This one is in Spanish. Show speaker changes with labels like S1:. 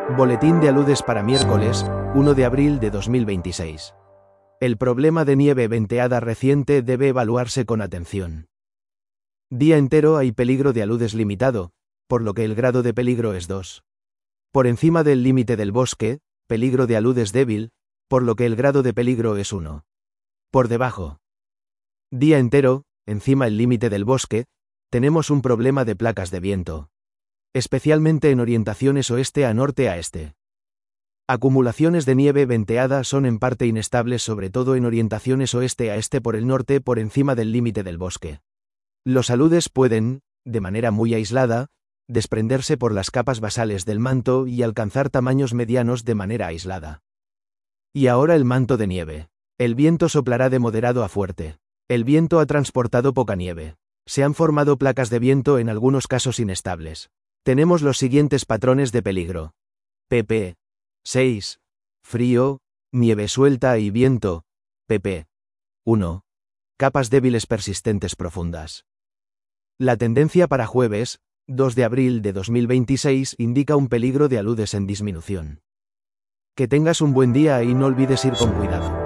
S1: Boletín de aludes para miércoles, 1 de abril de 2026. El problema de nieve venteada reciente debe evaluarse con atención. Día entero hay peligro de aludes limitado, por lo que el grado de peligro es 2. Por encima del límite del bosque, peligro de aludes débil, por lo que el grado de peligro es 1. Por debajo. Día entero, encima el límite del bosque, tenemos un problema de placas de viento. Especialmente en orientaciones oeste a norte a este. Acumulaciones de nieve venteada son en parte inestables, sobre todo en orientaciones oeste a este por el norte por encima del límite del bosque. Los aludes pueden, de manera muy aislada, desprenderse por las capas basales del manto y alcanzar tamaños medianos de manera aislada. Y ahora el manto de nieve. El viento soplará de moderado a fuerte. El viento ha transportado poca nieve. Se han formado placas de viento en algunos casos inestables. Tenemos los siguientes patrones de peligro. pp. 6. Frío, nieve suelta y viento. pp. 1. Capas débiles persistentes profundas. La tendencia para jueves, 2 de abril de 2026, indica un peligro de aludes en disminución. Que tengas un buen día y no olvides ir con cuidado.